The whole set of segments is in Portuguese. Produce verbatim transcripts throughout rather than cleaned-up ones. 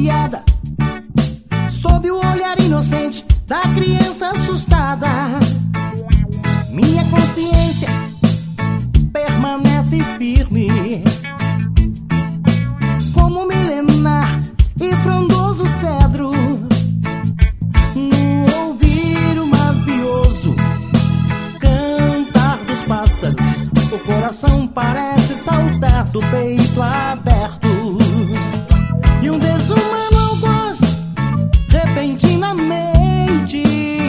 angustiada sob o olhar inocente da criança assustada. Minha consciência permanece firme como milenar e frondoso cedro. No ouvir o mavioso cantar dos pássaros, o coração parece saltar do peito aberto. E um desumano algoz repentinamente,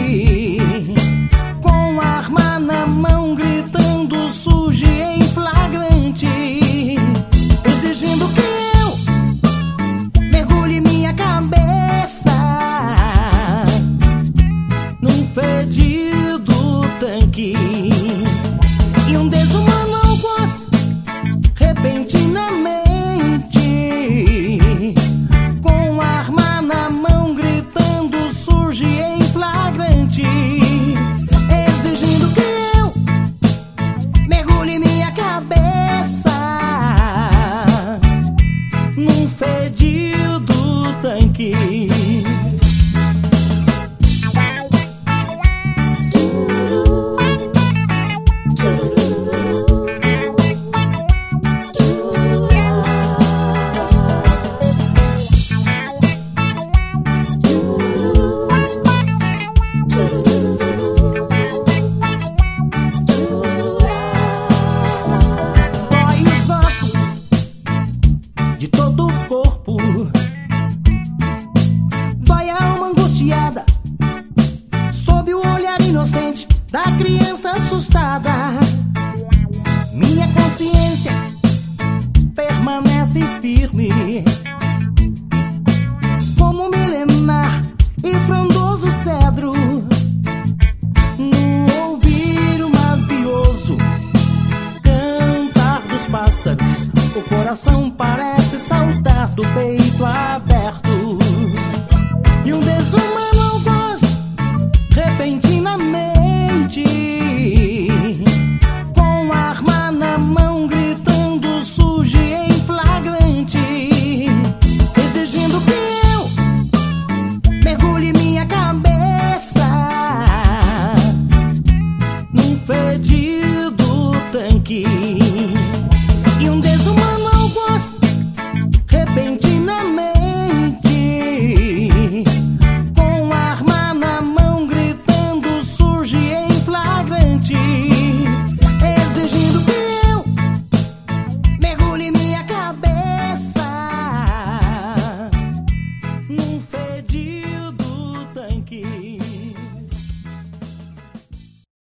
com arma na mão, gritando, surge em flagrante, exigindo que eu mergulhe minha cabeça num fedido tanque. E um desumano algoz repentinamente, com arma na mão, gritando, surge em flagrante, exigindo que eu mergulhe minha cabeça num fedido tanque. De todo o corpo dói a alma angustiada sob o olhar inocente da criança assustada. Minha consciência permanece firme